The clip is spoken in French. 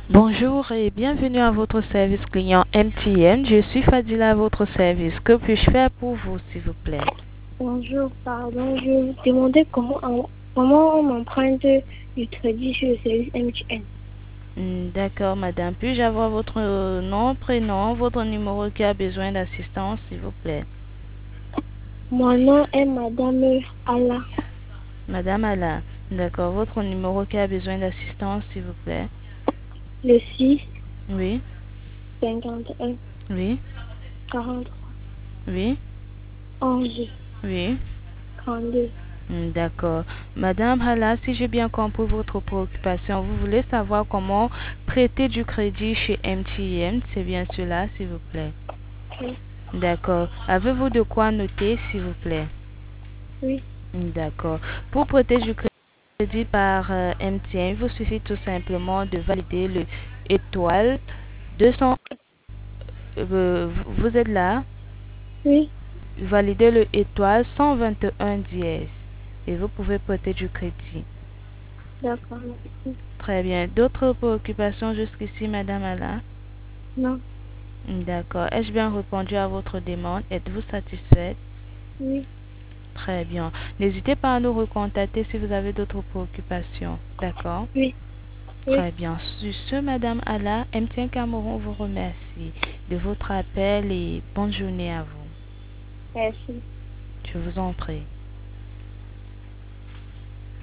Bonjour et bienvenue à votre service client MTN. Je suis Fadila à votre service. Que puis-je faire pour vous, s'il vous plaît? Bonjour, pardon, je vous demandais comment on m'emprunte du crédit sur le service MTN. D'accord, madame. Puis-je avoir votre nom, prénom, votre numéro qui a besoin d'assistance, s'il vous plaît? Mon nom est Madame Allah, Madame Ala. D'accord. Votre numéro qui a besoin d'assistance, s'il vous plaît? le 6 Oui, 51 oui, 43 oui, 11 oui. 32. D'accord. Madame Hala, si j'ai bien compris votre préoccupation, vous voulez savoir comment prêter du crédit chez MTN, c'est bien cela, s'il vous plaît? Oui, D'accord. Avez-vous de quoi noter, s'il vous plaît? oui, D'accord. Pour prêter du crédit par MTN, il vous suffit tout simplement de valider le étoile 200. Vous êtes là? oui, Validez le étoile 121 dièse et vous pouvez prêter du crédit. d'accord, merci. Très bien. D'autres préoccupations jusqu'ici, Madame Ala? Non, D'accord. Ai-je bien répondu à votre demande? Êtes-vous satisfaite? oui, Très bien. N'hésitez pas à nous recontacter si vous avez d'autres préoccupations. D'accord? oui, oui, Très bien. Sur ce, Madame Ala, MTN Cameroun vous remercie de votre appel et bonne journée à vous. merci. Je vous en prie.